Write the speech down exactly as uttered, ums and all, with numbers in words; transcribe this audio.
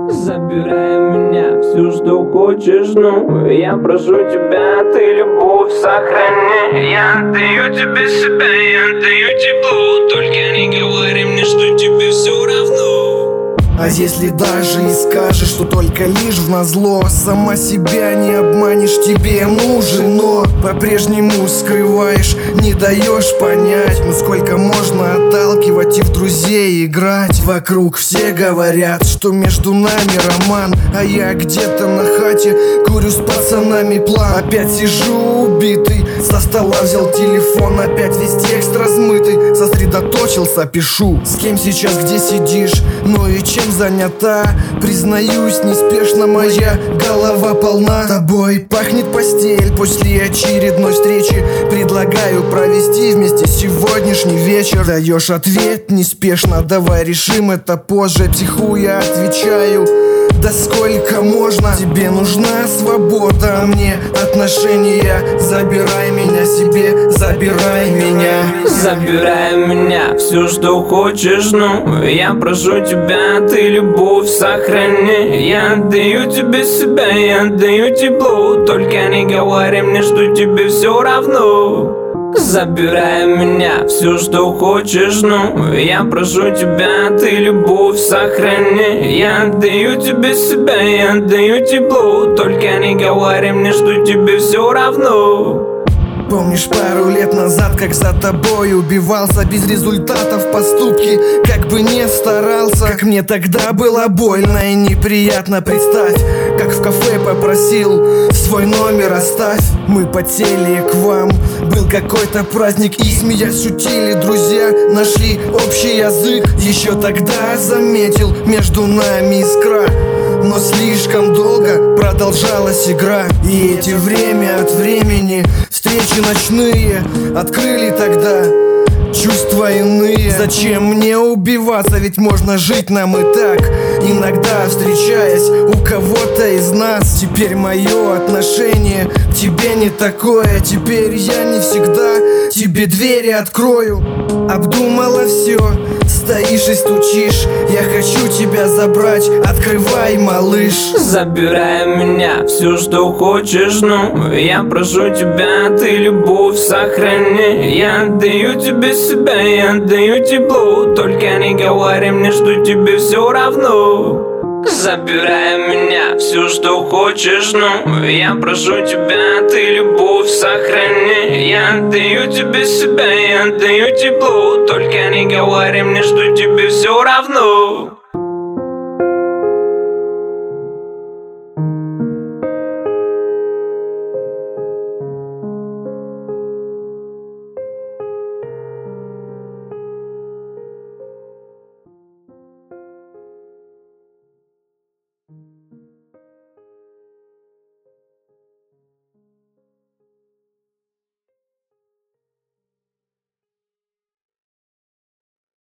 Забирай меня, все, что хочешь, ну я прошу тебя, ты любовь сохрани. Я отдаю тебе себя, я отдаю тепло. Только не говори мне, что тебе все равно. А если даже и скажешь, что только лишь в назло, сама себя не обманешь, тебе нужен, но по-прежнему скрываешь, не даешь понять. Ну сколько можно отталкивать и в друзей играть? Вокруг все говорят, что между нами роман, а я где-то на хате курю с пацанами план. Опять сижу убитый, со стола взял телефон, опять весь текст размытый, сосредоточился, пишу. С кем сейчас, где сидишь, ну и чем занята? Признаюсь, неспешно моя голова полна. Тобой пахнет постель после очередной встречи. Предлагаю провести вместе сегодняшний вечер. Даешь ответ неспешно, давай решим это позже. Психуя отвечаю, да сколько можно? Тебе нужна свобода, а мне отношения. Забирай меня себе, забирай меня. Забирай меня, все, что хочешь, ну я прошу тебя, ты любовь сохрани. Я отдаю тебе себя, я отдаю тепло. Только не говори мне, что тебе все равно. Забирай меня, все, что хочешь, ну я прошу тебя, ты любовь сохрани. Я отдаю тебе себя, я отдаю тепло. Только не говори мне, что тебе все равно. Помнишь пару лет назад, как за тобой убивался без результатов поступки, как бы не старался. Как мне тогда было больно и неприятно. Представь, как в кафе попросил свой номер оставь. Мы потели к вам, был какой-то праздник, и смеясь шутили друзья, нашли общий язык. Еще тогда заметил между нами искра, но слишком долго продолжалась игра. И эти время от времени встречи ночные открыли тогда чувства иные. Зачем мне убиваться, ведь можно жить нам и так, иногда встречаясь у кого-то из нас. Теперь мое отношение к тебе не такое. Теперь я не всегда тебе двери открою. Обдумала все, стоишь и стучишь. Я хочу тебя забрать, открывай, малыш. Забирай меня, все, что хочешь, ну я прошу тебя, ты любовь сохрани. Я отдаю тебе себя, я отдаю тепло. Только не говори мне, что тебе все равно. Забирай меня, все, что хочешь, ну я прошу тебя, ты любовь сохрани. Я отдаю тебе себя, я отдаю тепло. Только не говори мне, что тебе все равно.